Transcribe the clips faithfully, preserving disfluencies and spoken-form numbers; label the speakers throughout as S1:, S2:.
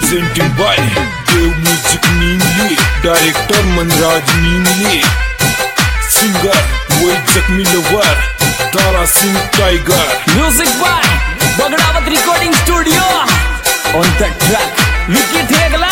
S1: Presenting by Dev Music Nimli, Director Manraj Nimli, Singer Waichak Milovar, Tara Singh Tiger.
S2: Music by Bagdawat Recording Studio. On the track, Vicky Thegla.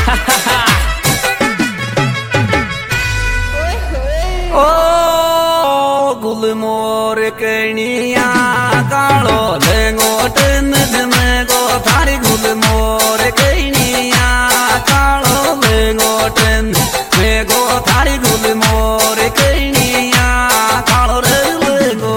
S2: Oh, Gulmore Kenya, Kalo Lengoten, Demego, Tari Gulmore Kenya, Kalo Lengoten, Mego, Tari Gulmore Kenya, Kalo Lengo.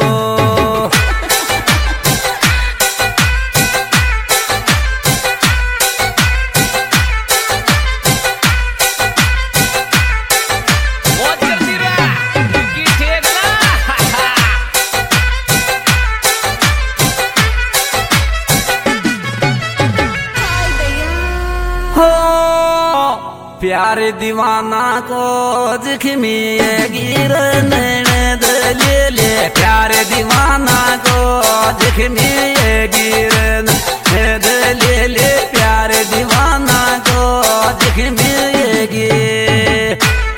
S2: प्यारे दीवाना को जख्मी गिर दले ले प्यारे दीवाना को जख्मी गिर दले ले प्यारे दीवाना को जख्मी गिर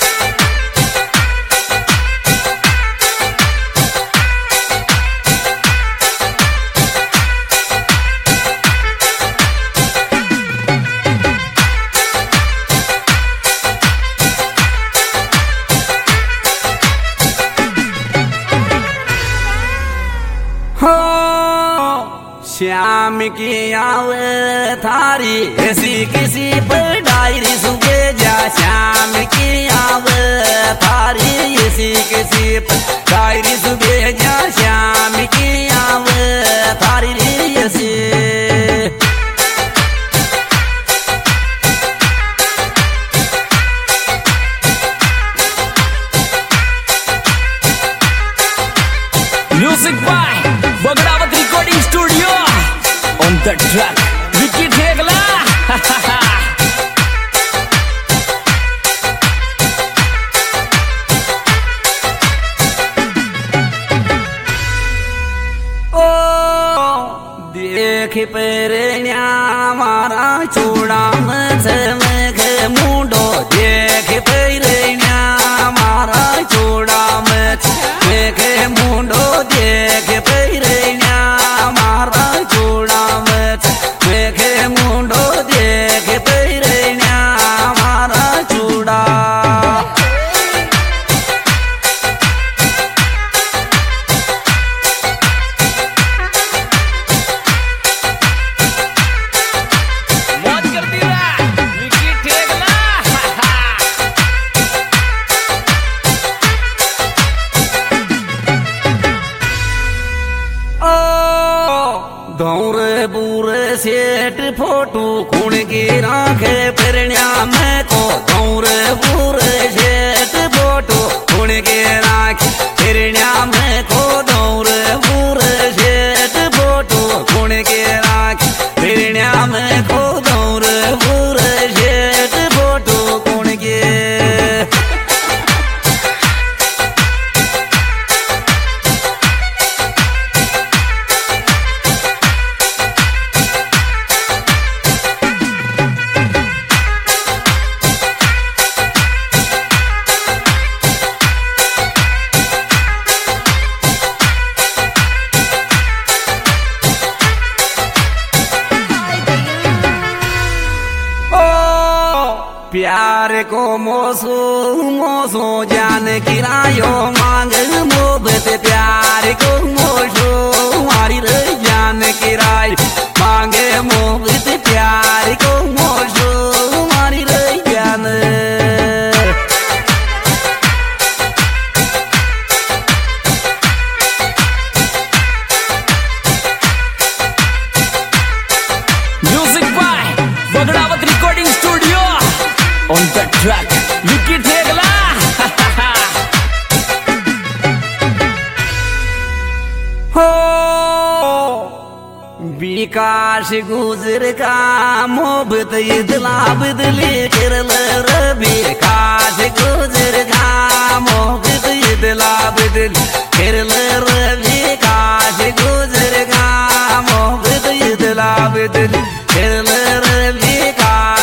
S2: श्याम की आवे थारी ऐसी किसी पर डायरी सुबह जा श्याम की आवे थारी ऐसी किसी पर डायरी सुबह जा श्याम की आवे थारी ऐसी Music by Bagdawat Recording Studio. On the track, Vicky Thegla. Oh, देख पेरण्या मारा चूड़ा मचमक मुंडो देख पेरण्या मारा चूड़ा मचमक मुंडो देख पेरण्या मारा चूड़ा मचमक मुंडो देख पेरण्या मारा चूड़ा दौरे बूरे सेठ फोटो खून की राखे फिरण्या मैं को दौरे बूरे सेठ फोटो खून की राखे फिरण्या मैं को दौरे बूरे सेठ फोटो खून की राखे फिरण्या मैं को दौरे बूरे सेठ फोटो खून की प्यार को मोसो मोसो जान किरायो मांग मोहब्बत प्यार को मोसो मारी रे जान किराय मांगे मोहब्बत प्यार को मोसो मारी रे जान Music by Bagdawat Recording Studio. On the track, Vicky Thegla. हो विकास गुजर का मोहब्बत इदला बदली करल रबी विकास गुजर का मोहब्बत इदला बदली करल रबी विकास गुजर का मोहब्बत इदला बदली करल रबी का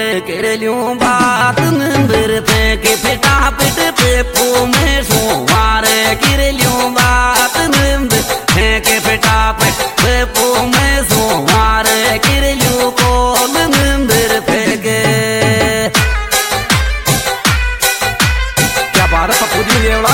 S2: कर लूं बात नंबर पे के पिटा पिट पे पो में सोवार कर लूं बात नंबर पे के पिटा पिट पे पो में सोवार कर लूं कॉल नंबर पे के क्या बात है पप्पू जी देवड़ा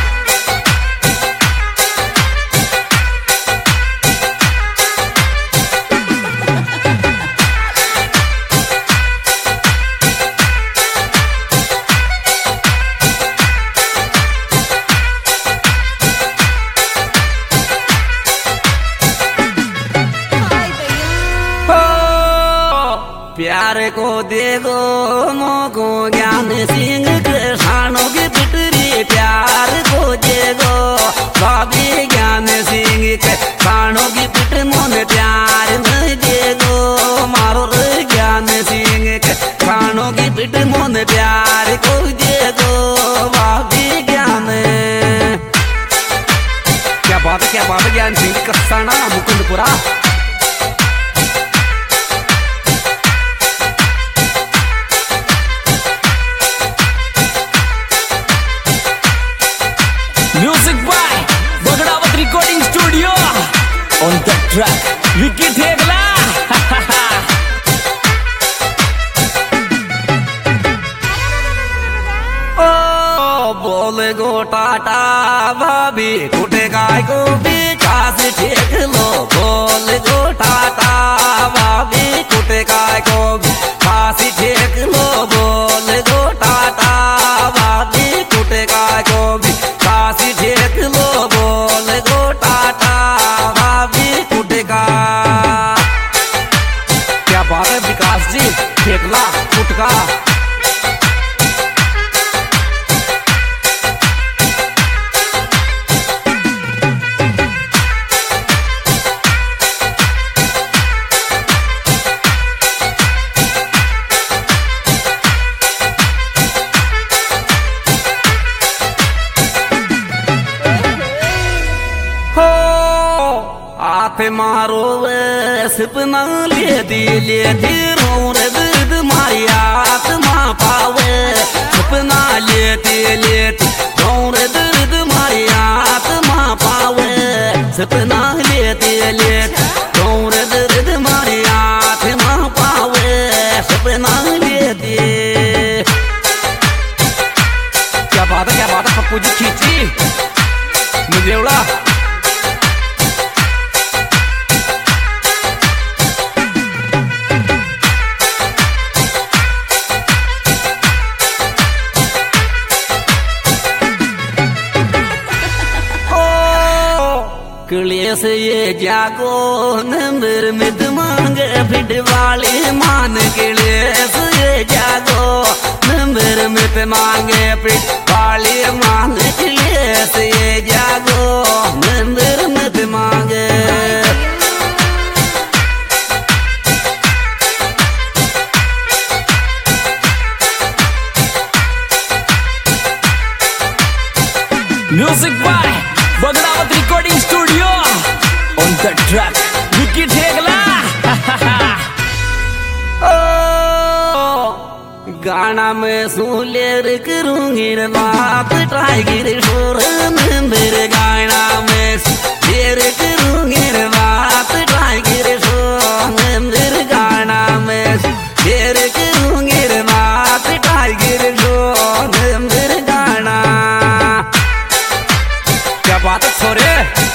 S2: प्यार को दे दो मोको ज्ञान सिंह कृष्णों की पिटरी प्यार को दे दो भाभी ज्ञान सिंह कृष्णों की पिट मोन प्यार न दे दो मारो ज्ञान सिंह कृष्णों की पिट मोन प्यार को दे दो भाभी ज्ञान क्या बात है क्या बात है ज्ञान Singh Kasana Mukundpura
S3: On the track, Vicky Thegla.
S2: ओ बोल गो टाटा भाभी कुटे गाय को भी कास ठेक लो बोल गो टाटा भाभी कुटे गाय को भी कास ठेक लो बोल गो टाटा भाभी कुटे गाय को भी कास ठेक लो बोल गो टाटा क्या बात है विकास जी ठेकला कुटका हाथ मारो वे सपना ले दिले धीरों रे दर्द मारी आत्मा पावे सपना लेते लेते रे दर्द मारी आत्मा पावे सपना लेते लेते रे दर्द मारी आत्मा पावे सपना लेते क्या बात है क्या बात है पप्पू जी खींची मुझे उड़ा क्लेश ये जागो नंबर मित मांगे फिट वाली मान क्लेश ये जागो नंबर मित मांगे फिट वाली मान क्लेश ये जागो नंबर मित मांगे
S3: Music by Bagrawat Recording Studio. On the track, Vicky Thegla.
S2: गाना में सुलेर करूंगी बात टाइगर शोर नंबर गाना में शेर करूंगी बात टाइगर शोर नंबर गाना में शेर करूंगी बात टाइगर शोर नंबर गाना क्या बात है छोरे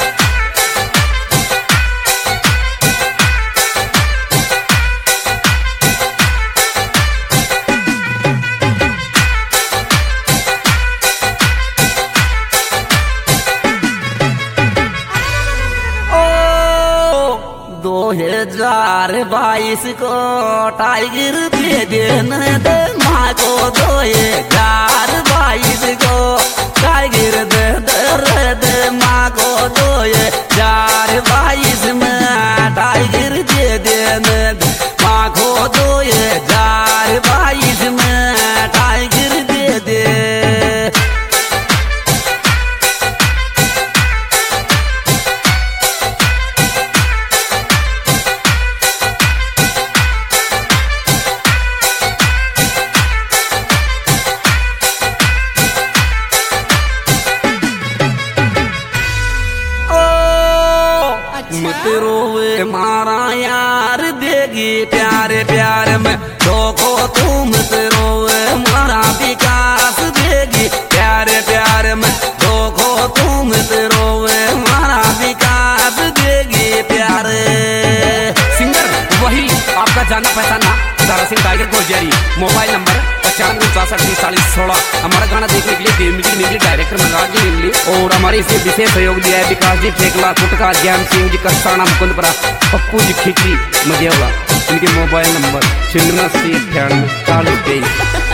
S2: दो हजार बाईस को टाइगर दे देना दे माँ को दो हजार बाईस को टाइगर दे दे दे माँ को दो हजार बाईस में टाइगर दे देना दे माँ को दो हजार बाईस में टाइगर दे दे पहचाना Tara Singh Tiger Gojiyari. Mobile number पचानवे चौसठ तीस सोलह। हमारा गाना देखने के लिए देव म्यूजिक नीमली डायरेक्टर मनराज जी नीमली और हमारे इसे विशेष सहयोग दिया है विकास जी ठेकला, कुटका, ज्ञान सिंह जी करसाना, मुकुंदपुरा, पप्पू जी खिचड़ी मजेवला। इनके मोबाइल नंबर छिन्नवे अस्सी अठानवे चालीस तेईस।